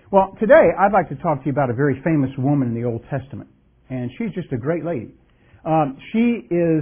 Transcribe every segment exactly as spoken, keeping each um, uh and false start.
Well, today I'd like to talk to you about a very famous woman in the Old Testament. And she's just a great lady. Um, she is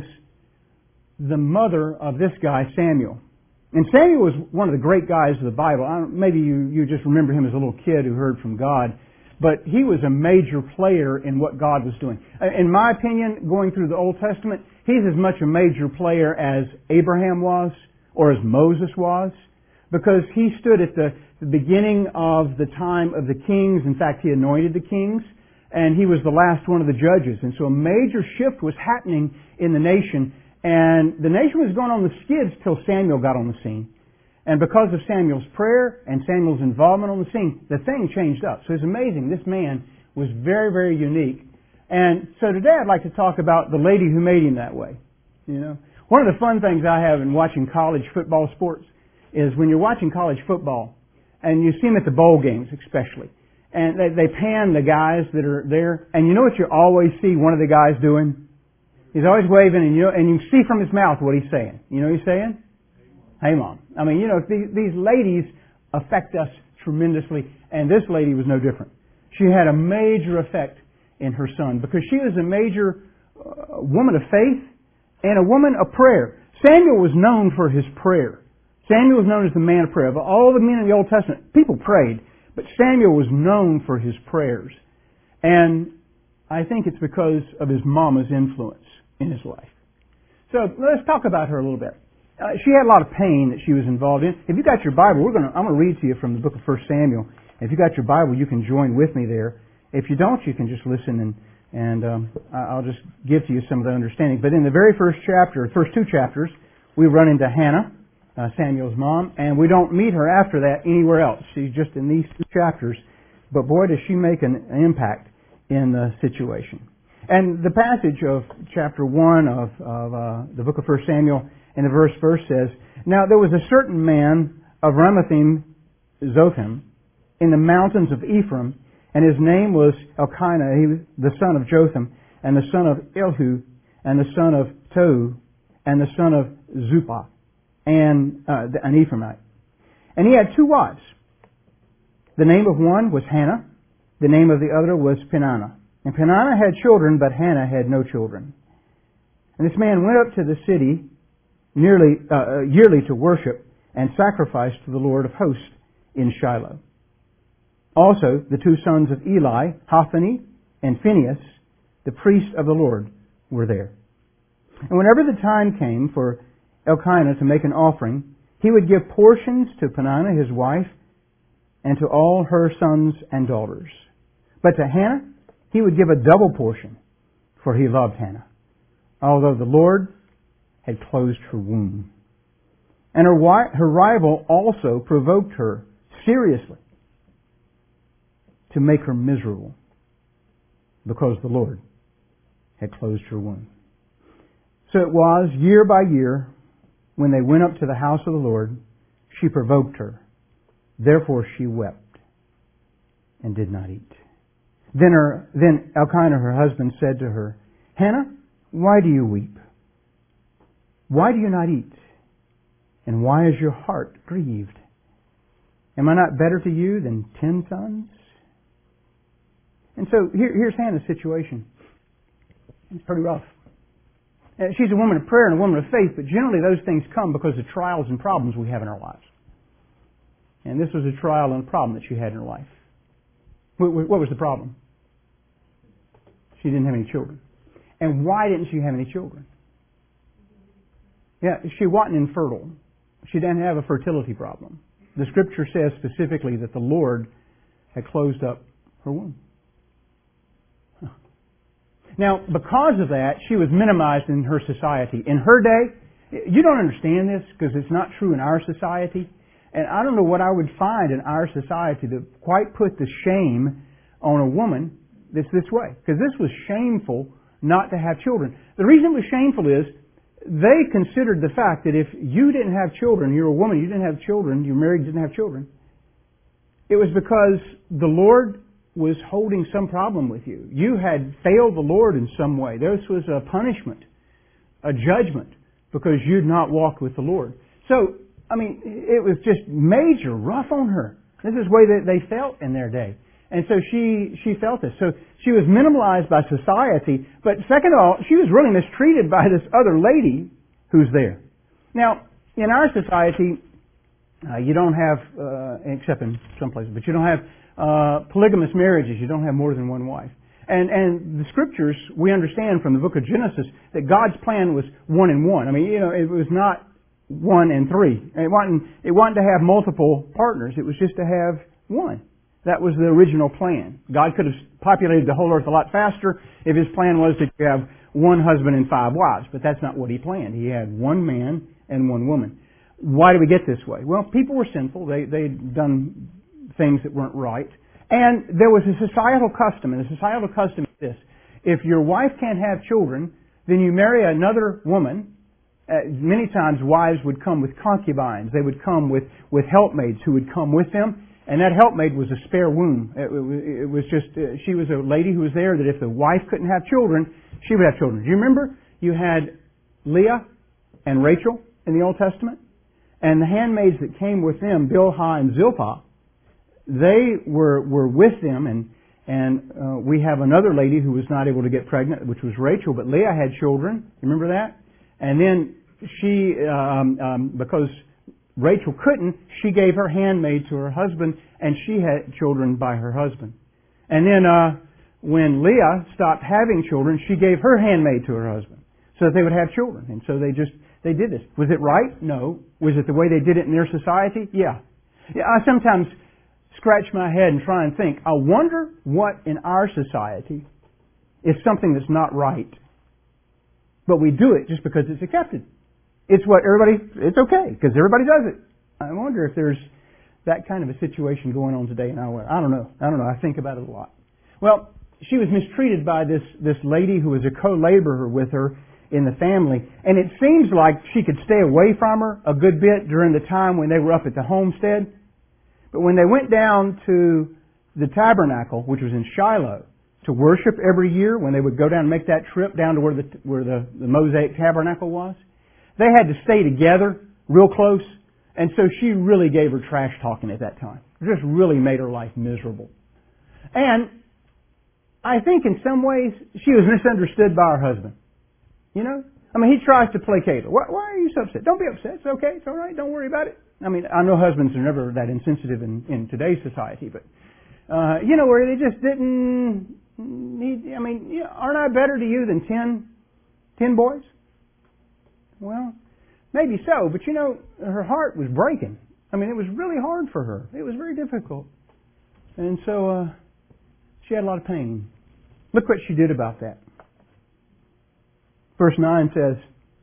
the mother of this guy, Samuel. And Samuel was one of the great guys of the Bible. I don't, maybe you, you just remember him as a little kid who heard from God. But he was a major player in what God was doing. In my opinion, going through the Old Testament, he's as much a major player as Abraham was or as Moses was, because he stood at the, the beginning of the time of the kings. In fact, he anointed the kings, and he was the last one of the judges. And so a major shift was happening in the nation, and the nation was going on the skids till Samuel got on the scene. And because of Samuel's prayer and Samuel's involvement on the scene, the thing changed up. So it's amazing. This man was very, very unique. And so today I'd like to talk about the lady who made him that way. You know, one of the fun things I have in watching college football sports is when you're watching college football and you see them at the bowl games especially, and they, they pan the guys that are there, and you know what you always see one of the guys doing? He's always waving, and you know, and you see from his mouth what he's saying. You know what he's saying? Hey, Mom. I mean, you know, these, these ladies affect us tremendously, and this lady was no different. She had a major effect in her son because she was a major uh, woman of faith and a woman of prayer. Samuel was known for his prayer. Samuel was known as the man of prayer. Of all the men in the Old Testament, people prayed, but Samuel was known for his prayers. And I think it's because of his mama's influence in his life. So let's talk about her a little bit. Uh, she had a lot of pain that she was involved in. If you got your Bible, we're going to, I'm going to read to you from the book of First Samuel. If you got your Bible, you can join with me there. If you don't, you can just listen, and and um, I'll just give to you some of the understanding. But in the very first chapter, first two chapters, we run into Hannah, uh, Samuel's mom, and we don't meet her after that anywhere else. She's just in these two chapters. But boy, does she make an, an impact in the situation. And the passage of chapter one of, of uh, the book of First Samuel, and the verse first says, Now there was a certain man of Ramathaim Zophim in the mountains of Ephraim, and his name was Elkanah, he was the son of Jotham, and the son of Elihu, and the son of Tohu, and the son of Zuppah, and uh, an Ephraimite. And he had two wives. The name of one was Hannah, the name of the other was Peninnah. And Peninnah had children, but Hannah had no children. And this man went up to the city nearly uh, yearly to worship and sacrifice to the Lord of hosts in Shiloh. Also, the two sons of Eli, Hophni and Phinehas, the priests of the Lord, were there. And whenever the time came for Elkanah to make an offering, he would give portions to Peninnah, his wife, and to all her sons and daughters. But to Hannah, he would give a double portion, for he loved Hannah, although the Lord had closed her womb. And her, wi- her rival also provoked her seriously to make her miserable, because the Lord had closed her womb. So it was, year by year, when they went up to the house of the Lord, she provoked her. Therefore she wept and did not eat. Then, her, then Elkanah, her husband, said to her, Hannah, why do you weep? Why do you not eat? And why is your heart grieved? Am I not better to you than ten sons? And so here, here's Hannah's situation. It's pretty rough. And she's a woman of prayer and a woman of faith, but generally those things come because of trials and problems we have in our lives. And this was a trial and a problem that she had in her life. What, what was the problem? She didn't have any children. And why didn't she have any children? Yeah, she wasn't infertile. She didn't have a fertility problem. The Scripture says specifically that the Lord had closed up her womb. Huh. Now, because of that, she was minimized in her society. In her day, you don't understand this because it's not true in our society. And I don't know what I would find in our society to quite put the shame on a woman that's this way. Because this was shameful not to have children. The reason it was shameful is they considered the fact that if you didn't have children, you're a woman, you didn't have children, you're married, you didn't have children, it was because the Lord was holding some problem with you. You had failed the Lord in some way. This was a punishment, a judgment, because you'd not walked with the Lord. So, I mean, it was just major, rough on her. This is the way that they felt in their day. And so she, she felt this. So she was minimalized by society, but second of all, she was really mistreated by this other lady who's there. Now, in our society, uh, you don't have, uh, except in some places, but you don't have uh, polygamous marriages. You don't have more than one wife. And, and the Scriptures, we understand from the book of Genesis that God's plan was one and one. I mean, you know, it was not one and three. It wasn't, it wasn't to have multiple partners. It was just to have one. That was the original plan. God could have populated the whole earth a lot faster if His plan was to have one husband and five wives. But that's not what He planned. He had one man and one woman. Why do we get this way? Well, people were sinful. They, they'd done things that weren't right. And there was a societal custom, and the societal custom is this. If your wife can't have children, then you marry another woman. Uh, many times wives would come with concubines. They would come with, with helpmaids who would come with them. And that helpmaid was a spare womb. It, it, it was just, uh, she was a lady who was there that if the wife couldn't have children, she would have children. Do you remember? You had Leah and Rachel in the Old Testament. And the handmaids that came with them, Bilhah and Zilpah, they were, were with them, and, and uh, we have another lady who was not able to get pregnant, which was Rachel, but Leah had children. You remember that? And then she, um, um, because Rachel couldn't, she gave her handmaid to her husband, and she had children by her husband. And then uh, when Leah stopped having children, she gave her handmaid to her husband so that they would have children. And so they just, they did this. Was it right? No. Was it the way they did it in their society? Yeah. Yeah. I sometimes scratch my head and try and think, I wonder what in our society is something that's not right. But we do it just because it's accepted. It's what everybody, it's okay, because everybody does it. I wonder if there's that kind of a situation going on today in our world. I don't know. I don't know. I think about it a lot. Well, she was mistreated by this, this lady who was a co-laborer with her in the family. And it seems like she could stay away from her a good bit during the time when they were up at the homestead. But when they went down to the tabernacle, which was in Shiloh, to worship every year, when they would go down and make that trip down to where the, where the, the Mosaic tabernacle was, they had to stay together real close. And so she really gave her trash talking at that time. It just really made her life miserable. And I think in some ways she was misunderstood by her husband. You know? I mean, he tries to placate her. Why, why are you so upset? Don't be upset. It's okay. It's all right. Don't worry about it. I mean, I know husbands are never that insensitive in, in today's society, but, uh, you know, where they just didn't need, I mean, you know, aren't I better to you than ten, ten boys? Well, maybe so, but you know, her heart was breaking. I mean, it was really hard for her. It was very difficult. And so, uh, she had a lot of pain. Look what she did about that. Verse nine says,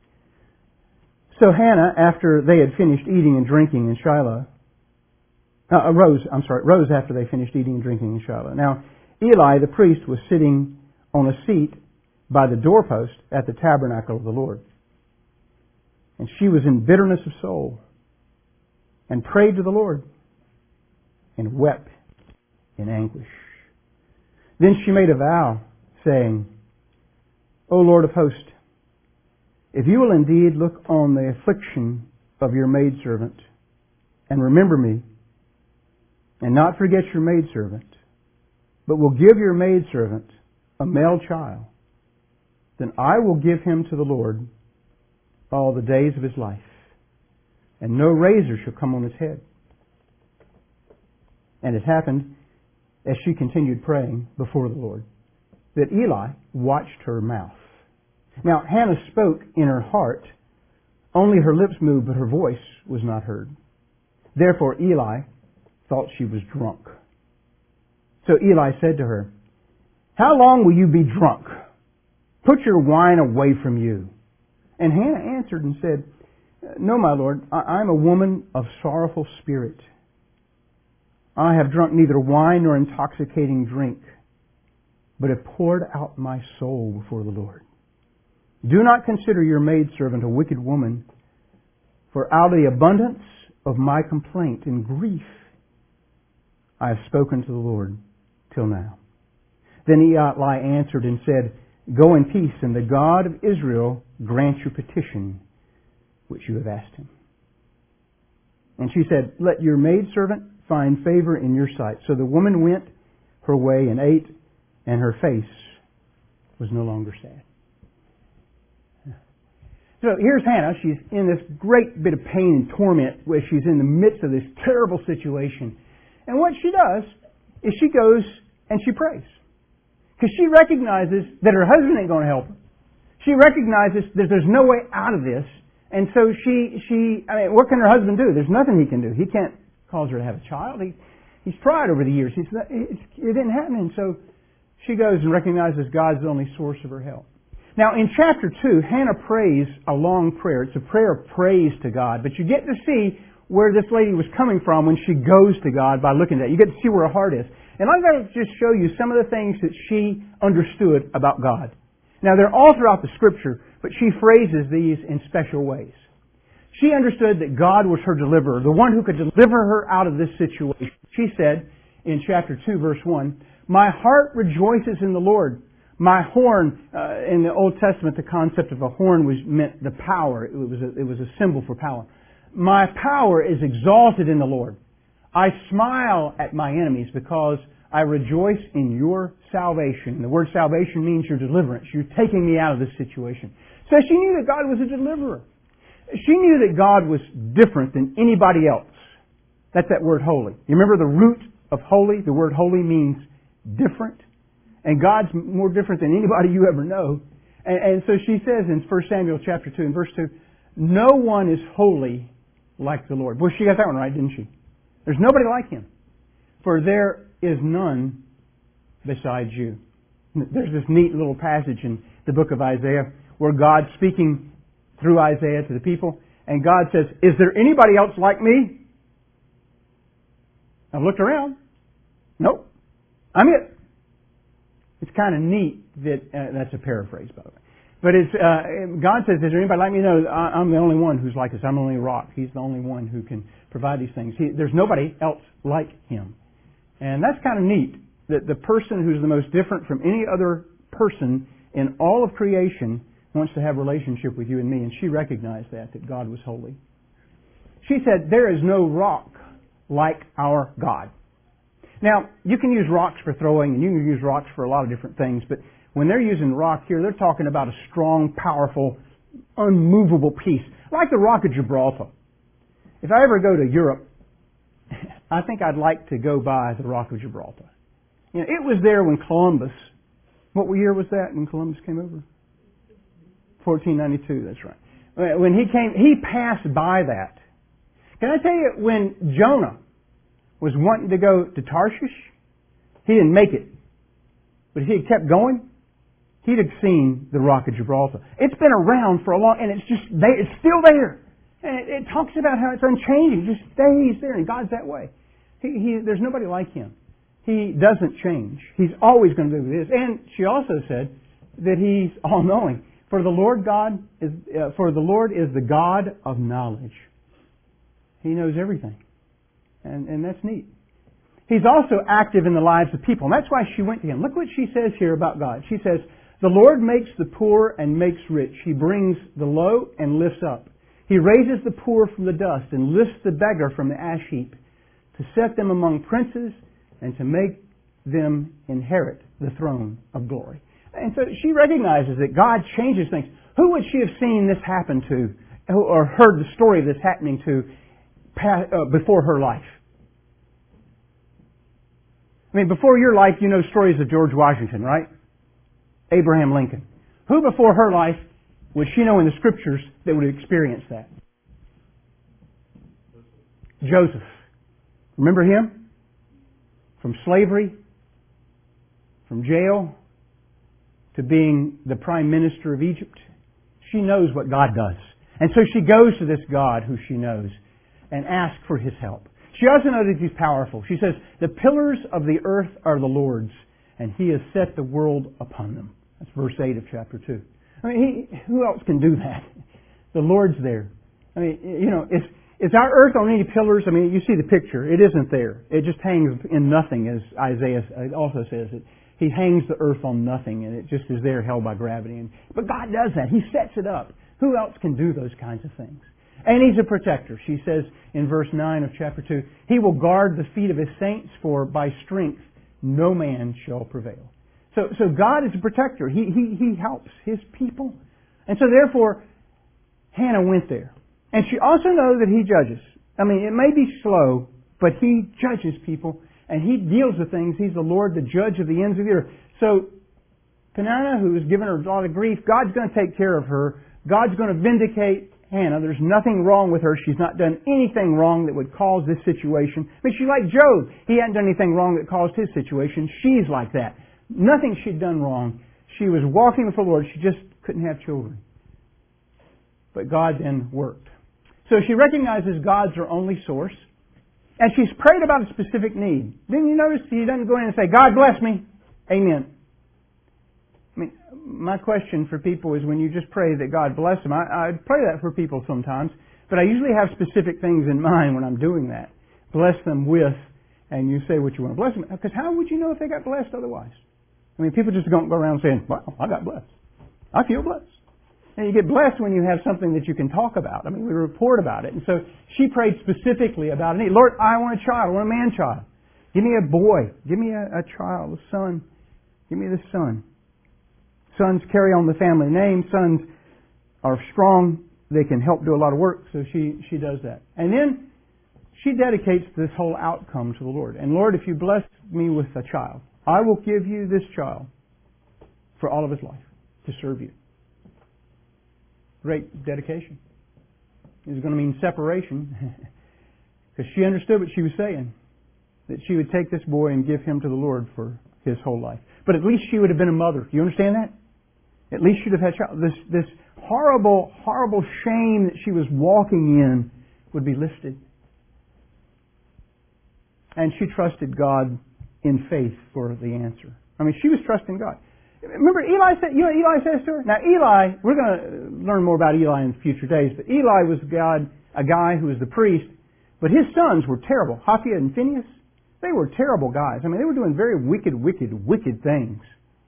So Hannah, after they had finished eating and drinking in Shiloh, uh, rose, I'm sorry, rose after they finished eating and drinking in Shiloh. Now, Eli, the priest, was sitting on a seat by the doorpost at the tabernacle of the Lord. And she was in bitterness of soul and prayed to the Lord and wept in anguish. Then she made a vow, saying, O Lord of hosts, if you will indeed look on the affliction of your maidservant and remember me, and not forget your maidservant, but will give your maidservant a male child, then I will give him to the Lord all the days of his life, and no razor shall come on his head. And it happened, as she continued praying before the Lord, that Eli watched her mouth. Now, Hannah spoke in her heart. Only her lips moved, but her voice was not heard. Therefore, Eli thought she was drunk. So Eli said to her, How long will you be drunk? Put your wine away from you. And Hannah answered and said, No, my Lord, I am a woman of sorrowful spirit. I have drunk neither wine nor intoxicating drink, but have poured out my soul before the Lord. Do not consider your maidservant a wicked woman, for out of the abundance of my complaint and grief I have spoken to the Lord till now. Then Eli answered and said, Go in peace, and the God of Israel grant your petition which you have asked him. And she said, Let your maidservant find favor in your sight. So the woman went her way and ate, and her face was no longer sad. So here's Hannah. She's in this great bit of pain and torment where she's in the midst of this terrible situation. And what she does is she goes and she prays. Because she recognizes that her husband ain't going to help her. She recognizes that there's no way out of this. And so she, she, I mean, what can her husband do? There's nothing he can do. He can't cause her to have a child. He, he's tried over the years. He's, it, it didn't happen. And so she goes and recognizes God's the only source of her help. Now, in chapter two, Hannah prays a long prayer. It's a prayer of praise to God. But you get to see where this lady was coming from when she goes to God by looking at it. You get to see where her heart is. And I'm going to just show you some of the things that she understood about God. Now, they're all throughout the Scripture, but she phrases these in special ways. She understood that God was her deliverer, the one who could deliver her out of this situation. She said in chapter two, verse one, "My heart rejoices in the Lord. My horn," uh, in the Old Testament, the concept of a horn was meant the power. It was a, it was a symbol for power. "My power is exalted in the Lord. I smile at my enemies because I rejoice in your salvation." The word salvation means your deliverance. You're taking me out of this situation. So she knew that God was a deliverer. She knew that God was different than anybody else. That's that word holy. You remember the root of holy? The word holy means different. And God's more different than anybody you ever know. And, and so she says in First Samuel chapter two and verse two, "No one is holy like the Lord." Boy, she got that one right, didn't she? There's nobody like Him. "For there is none besides you." There's this neat little passage in the book of Isaiah where God's speaking through Isaiah to the people. And God says, "Is there anybody else like me?" I looked around. Nope. I'm it. It's kind of neat that, uh, that's a paraphrase, by the way. But it's, uh, God says, "Is there anybody like me?" No, I'm the only one who's like this. I'm the only rock. He's the only one who can provide these things. He, there's nobody else like Him. And that's kind of neat, that the person who's the most different from any other person in all of creation wants to have a relationship with you and me. And she recognized that, that God was holy. She said, "There is no rock like our God." Now, you can use rocks for throwing, and you can use rocks for a lot of different things, but when they're using rock here, they're talking about a strong, powerful, unmovable piece, like the Rock of Gibraltar. If I ever go to Europe, I think I'd like to go by the Rock of Gibraltar. You know, it was there when Columbus, what year was that when Columbus came over? fourteen ninety-two, that's right. When he came, he passed by that. Can I tell you, when Jonah was wanting to go to Tarshish, he didn't make it. But if he had kept going, he'd have seen the Rock of Gibraltar. It's been around for a long, and it's just, they, it's still there. And it, it talks about how it's unchanging. It just stays there, and God's that way. He, he, there's nobody like Him. He doesn't change. He's always going to do this. And she also said that He's all-knowing. For the Lord God is, uh, for the Lord is the God of knowledge. He knows everything. And, and that's neat. He's also active in the lives of people. And that's why she went to Him. Look what she says here about God. She says, "The Lord makes the poor and makes rich. He brings the low and lifts up. He raises the poor from the dust and lifts the beggar from the ash heap, to set them among princes and to make them inherit the throne of glory." And so she recognizes that God changes things. Who would she have seen this happen to, or heard the story of this happening to before her life? I mean, before your life, you know stories of George Washington, right? Abraham Lincoln. Who before her life would she know in the Scriptures that would have experienced that? Joseph. Remember him? From slavery, from jail, to being the Prime Minister of Egypt. She knows what God does. And so she goes to this God who she knows and asks for His help. She also knows that He's powerful. She says, "The pillars of the earth are the Lord's, and He has set the world upon them." That's verse eight of chapter two. I mean, he, who else can do that? The Lord's there. I mean, you know, is, is our earth on any pillars? I mean, you see the picture. It isn't there. It just hangs in nothing, as Isaiah also says. It, he hangs the earth on nothing, and it just is there held by gravity. And, but God does that. He sets it up. Who else can do those kinds of things? And He's a protector. She says in verse nine of chapter two, He will guard the feet of His saints, for by strength no man shall prevail. So, so God is a protector. He, he, He helps His people. And so therefore, Hannah went there. And she also knows that He judges. I mean, it may be slow, but He judges people, and He deals with things. He's the Lord, the judge of the ends of the earth. So, Peninnah, who has given her a lot of grief, God's going to take care of her. God's going to vindicate Hannah. There's nothing wrong with her. She's not done anything wrong that would cause this situation. I mean, she's like Job. He hadn't done anything wrong that caused his situation. She's like that. Nothing she'd done wrong. She was walking with the Lord. She just couldn't have children. But God then worked. So she recognizes God's her only source. And she's prayed about a specific need. Then you notice He doesn't go in and say, God bless me. Amen. I mean, my question for people is when you just pray that God bless them, I, I pray that for people sometimes, but I usually have specific things in mind when I'm doing that. Bless them with, and you say what you want to bless them. Because how would you know if they got blessed otherwise? I mean, people just don't go around saying, wow, I got blessed. I feel blessed. And you get blessed when you have something that you can talk about. I mean, we report about it. And so she prayed specifically about a need. Lord, I want a child. I want a man-child. Give me a boy. Give me a, a child, a son. Give me the son. Sons carry on the family name. Sons are strong. They can help do a lot of work. So she, she does that. And then she dedicates this whole outcome to the Lord. And Lord, if you bless me with a child, I will give you this child for all of his life to serve you. Great dedication. It was going to mean separation because she understood what she was saying. That she would take this boy and give him to the Lord for his whole life. But at least she would have been a mother. Do you understand that? At least she'd have had child. This, this horrible, horrible shame that she was walking in would be lifted. And she trusted God in faith for the answer. I mean, she was trusting God. Remember, Eli said, you know what Eli says to her? Now, Eli, we're going to learn more about Eli in future days, but Eli was God, a guy who was the priest, but his sons were terrible. Hophni and Phinehas, they were terrible guys. I mean, they were doing very wicked, wicked, wicked things.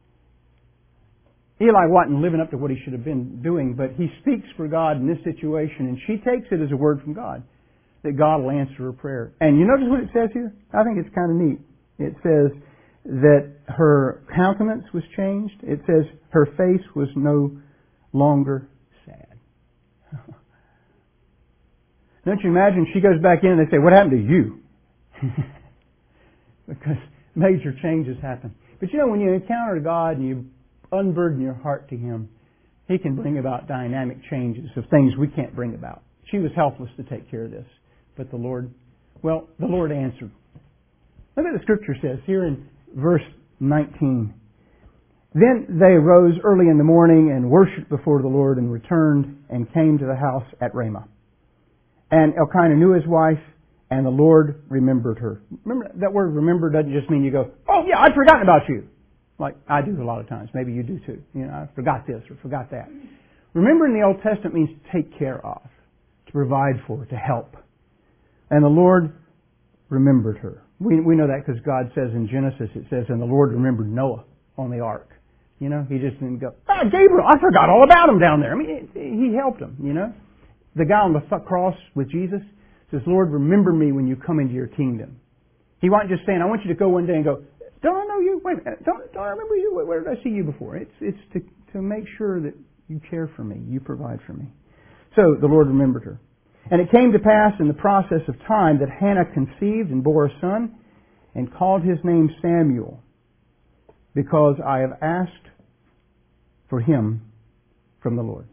Eli wasn't living up to what he should have been doing, but he speaks for God in this situation, and she takes it as a word from God, that God will answer her prayer. And you notice what it says here? I think it's kind of neat. It says that her countenance was changed. It says her face was no longer sad. Don't you imagine she goes back in and they say, what happened to you? Because major changes happen. But you know, when you encounter God and you unburden your heart to Him, He can bring about dynamic changes of things we can't bring about. She was helpless to take care of this. But the Lord, well, the Lord answered. Look what the Scripture says here in verse nineteen. Then they arose early in the morning and worshipped before the Lord and returned and came to the house at Ramah. And Elkanah knew his wife, and the Lord remembered her. Remember, that word remember doesn't just mean you go, oh yeah, I'd forgotten about you. Like I do a lot of times. Maybe you do too. You know, I forgot this or forgot that. Remember in the Old Testament means to take care of, to provide for, to help. And the Lord remembered her. We we know that because God says in Genesis, it says, and the Lord remembered Noah on the ark. You know, He just didn't go, ah, Gabriel, I forgot all about him down there. I mean, He helped him, you know. The guy on the cross with Jesus says, Lord, remember me when you come into your kingdom. He wasn't just saying, I want you to go one day and go, don't I know you? Wait a minute. Don't, don't I remember you? Where, where did I see you before? It's it's to, to make sure that you care for me, you provide for me. So the Lord remembered her. And it came to pass in the process of time that Hannah conceived and bore a son and called his name Samuel, because I have asked for him from the Lord.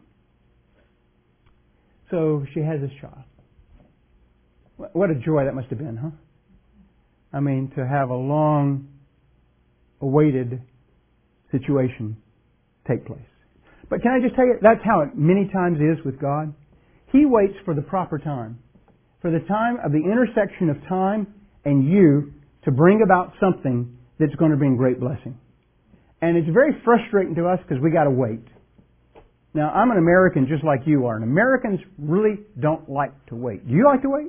So she has this child. What a joy that must have been, huh? I mean, to have a long awaited situation take place. But can I just tell you, that's how it many times is with God. He waits for the proper time, for the time of the intersection of time and you to bring about something that's going to bring great blessing. And it's very frustrating to us because we got to wait. Now, I'm an American just like you are, and Americans really don't like to wait. Do you like to wait?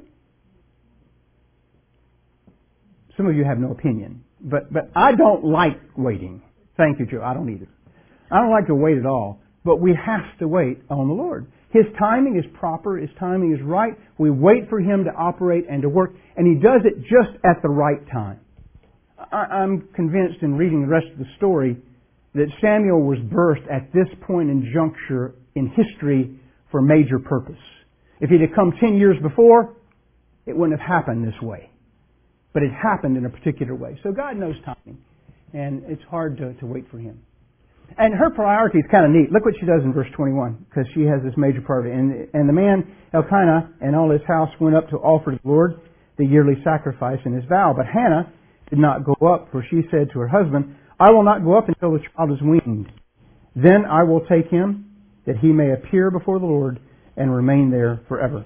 Some of you have no opinion, but but I don't like waiting. Thank you, Joe. I don't either. I don't like to wait at all, but we have to wait on the Lord. His timing is proper. His timing is right. We wait for Him to operate and to work, and He does it just at the right time. I'm convinced in reading the rest of the story that Samuel was birthed at this point in juncture in history for a major purpose. If he'd have come ten years before, it wouldn't have happened this way. But it happened in a particular way. So God knows timing, and it's hard to, to wait for Him. And her priority is kind of neat. Look what she does in verse twenty-one, because she has this major priority. And, and the man, Elkanah, and all his house went up to offer to the Lord the yearly sacrifice and his vow. But Hannah did not go up, for she said to her husband, I will not go up until the child is weaned. Then I will take him, that he may appear before the Lord and remain there forever.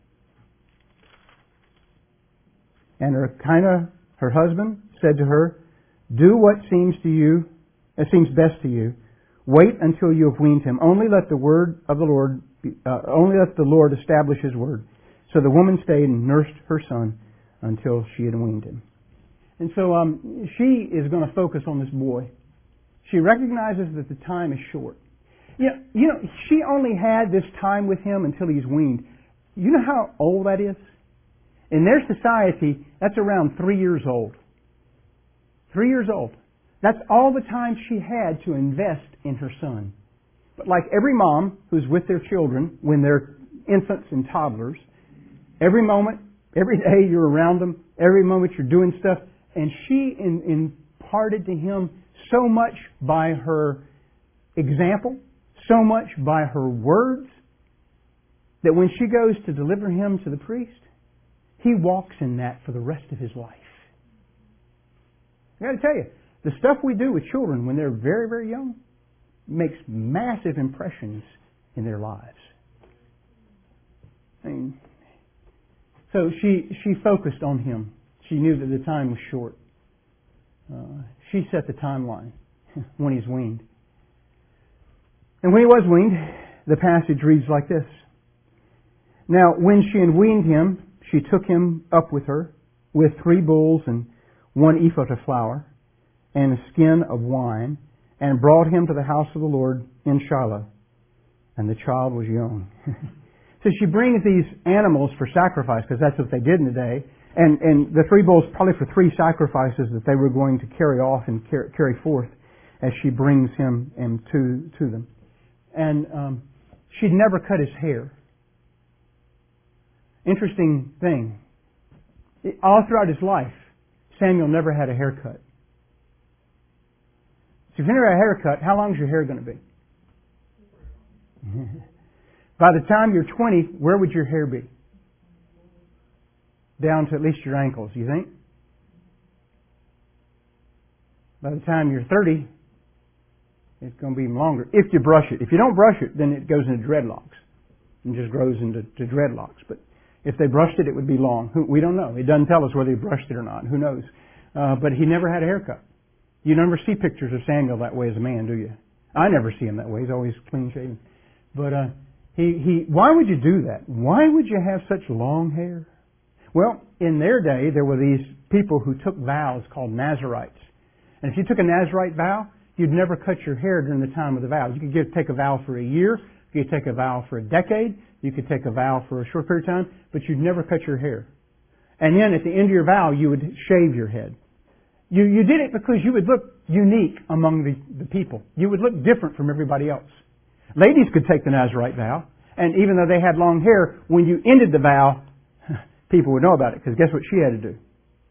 And Elkanah, her husband, said to her, do what seems to you, it seems best to you. Wait until you have weaned him. Only let the word of the Lord, be, uh, only let the Lord establish His word. So the woman stayed and nursed her son until she had weaned him. And so um, she is going to focus on this boy. She recognizes that the time is short. You know, you know, she only had this time with him until he's weaned. You know how old that is? In their society, that's around three years old. Three years old. That's all the time she had to invest in her son. But like every mom who's with their children when they're infants and toddlers, every moment, every day you're around them, every moment you're doing stuff, and she in, imparted to him so much by her example, so much by her words, that when she goes to deliver him to the priest, he walks in that for the rest of his life. I got to tell you, the stuff we do with children when they're very, very young makes massive impressions in their lives. I mean, so she she focused on him. She knew that the time was short. Uh, she set the timeline when he's weaned. And when he was weaned, the passage reads like this. Now, when she had weaned him, she took him up with her with three bulls and one ephah of flour and a skin of wine, and brought him to the house of the Lord in Shiloh. And the child was young. So she brings these animals for sacrifice, because that's what they did in the day. And, and the three bulls probably for three sacrifices that they were going to carry off and car- carry forth as she brings him and to, to them. And um, she'd never cut his hair. Interesting thing. All throughout his life, Samuel never had a haircut. So if you never had a haircut, how long is your hair going to be? By the time you're twenty, where would your hair be? Down to at least your ankles, you think? By the time you're thirty, it's going to be even longer. If you brush it. If you don't brush it, then it goes into dreadlocks. And just grows into to dreadlocks. But if they brushed it, it would be long. We don't know. It doesn't tell us whether he brushed it or not. Who knows? Uh, but he never had a haircut. You never see pictures of Samuel that way as a man, do you? I never see him that way. He's always clean shaven. But uh, he, he, why would you do that? Why would you have such long hair? Well, in their day, there were these people who took vows called Nazarites. And if you took a Nazarite vow, you'd never cut your hair during the time of the vow. You could get, take a vow for a year. You could take a vow for a decade. You could take a vow for a short period of time. But you'd never cut your hair. And then at the end of your vow, you would shave your head. You, you did it because you would look unique among the, the people. You would look different from everybody else. Ladies could take the Nazarite vow. And even though they had long hair, when you ended the vow, people would know about it. Because guess what she had to do?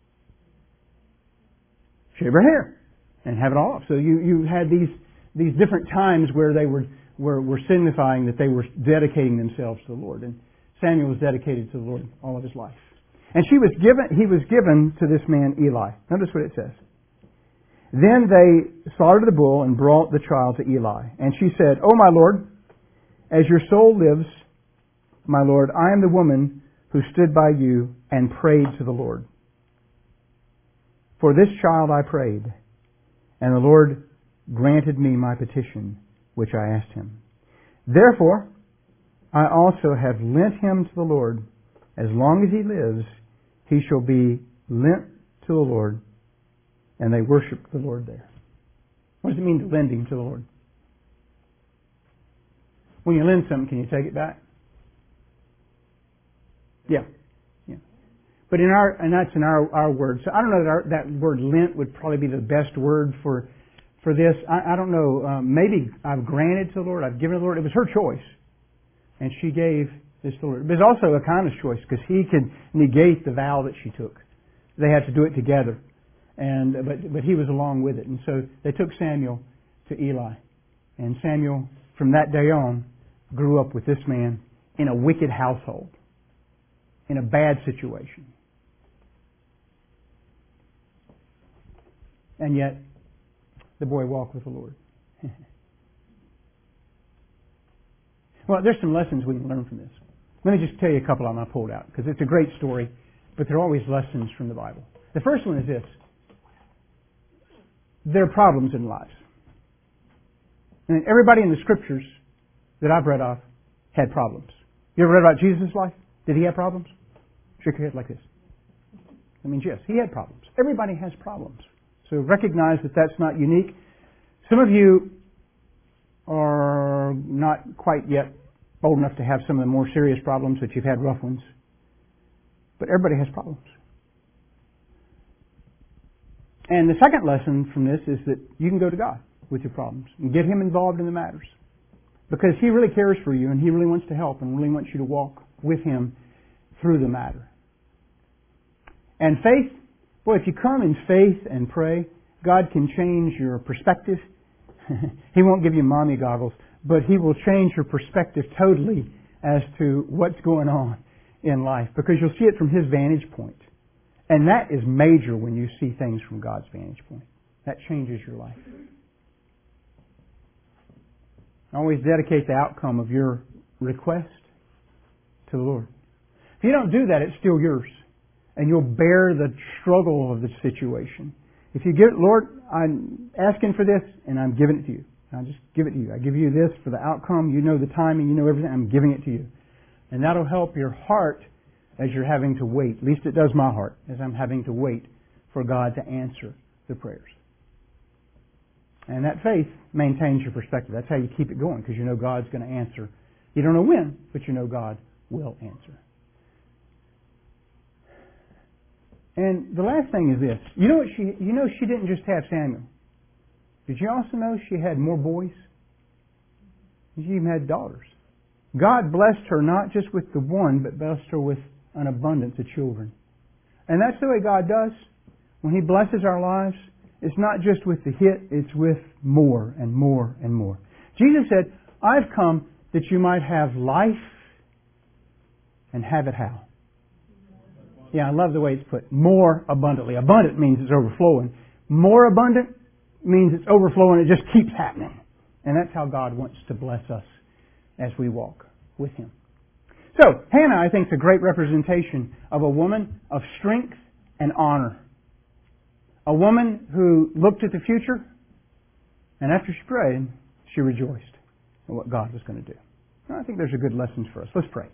Shave her hair and have it all off. So you, you had these these different times where they were, were, were signifying that they were dedicating themselves to the Lord. And Samuel was dedicated to the Lord all of his life. And she was given, he was given to this man Eli. Notice what it says. Then they slaughtered the bull and brought the child to Eli. And she said, "O my Lord, as your soul lives, my Lord, I am the woman who stood by you and prayed to the Lord. For this child I prayed, and the Lord granted me my petition, which I asked him. Therefore, I also have lent him to the Lord. As long as he lives, he shall be lent to the Lord." And they worshiped the Lord there. What does it mean to lend him to the Lord? When you lend something, can you take it back? Yeah. Yeah. But in our, and that's in our, our words. So I don't know that our, that word Lent would probably be the best word for, for this. I, I don't know. Um, maybe I've granted to the Lord. I've given to the Lord. It was her choice. And she gave this to the Lord. It was also a kindness choice because He could negate the vow that she took. They had to do it together. And, but, but He was along with it. And so they took Samuel to Eli. And Samuel, from that day on, grew up with this man in a wicked household, in a bad situation. And yet, the boy walked with the Lord. Well, there's some lessons we can learn from this. Let me just tell you a couple of them I pulled out, because it's a great story, but there are always lessons from the Bible. The first one is this. There are problems in lives. And everybody in the Scriptures that I've read of had problems. You ever read about Jesus' life? Did He have problems? Shake your head like this. That means yes, He had problems. Everybody has problems. So recognize that that's not unique. Some of you are not quite yet old enough to have some of the more serious problems, but you've had rough ones. But everybody has problems. And the second lesson from this is that you can go to God with your problems and get Him involved in the matters. Because He really cares for you and He really wants to help and really wants you to walk with Him through the matter. And faith, boy, if you come in faith and pray, God can change your perspective. He won't give you mommy goggles, but He will change your perspective totally as to what's going on in life, because you'll see it from His vantage point. And that is major when you see things from God's vantage point. That changes your life. Always dedicate the outcome of your request to the Lord. If you don't do that, it's still yours. And you'll bear the struggle of the situation. If you give, Lord, I'm asking for this, and I'm giving it to you. I just give it to you. I give you this for the outcome. You know the timing. You know everything. I'm giving it to you. And that'll help your heart as you're having to wait. At least it does my heart, as I'm having to wait for God to answer the prayers. And that faith maintains your perspective. That's how you keep it going, because you know God's going to answer. You don't know when, but you know God will answer. And the last thing is this. You know what she? You know she didn't just have Samuel. Did you also know she had more boys? She even had daughters. God blessed her not just with the one, but blessed her with an abundance of children. And that's the way God does. When He blesses our lives, it's not just with the hit, it's with more and more and more. Jesus said, I've come that you might have life and have it how? Yeah, I love the way it's put. More abundantly. Abundant means it's overflowing. More abundant means it's overflowing. It just keeps happening. And that's how God wants to bless us as we walk with Him. So, Hannah, I think, is a great representation of a woman of strength and honor. A woman who looked at the future, and after she prayed, she rejoiced at what God was going to do. I think there's a good lesson for us. Let's pray.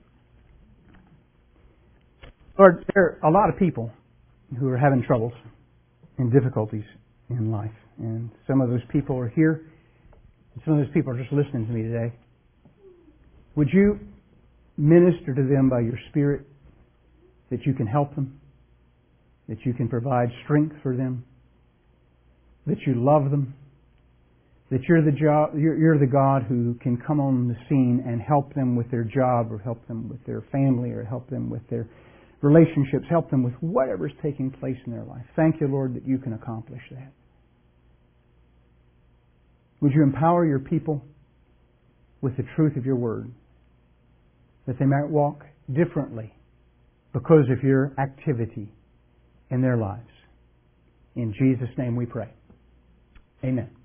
Lord, there are a lot of people who are having troubles and difficulties in life. And some of those people are here, and some of those people are just listening to me today. Would you minister to them by your Spirit that you can help them, that you can provide strength for them, that you love them, that you're the, jo- you're, you're the God who can come on the scene and help them with their job or help them with their family or help them with their relationships, help them with whatever is taking place in their life. Thank you, Lord, that you can accomplish that. Would you empower your people with the truth of your Word, that they might walk differently because of your activity in their lives. In Jesus' name we pray. Amen.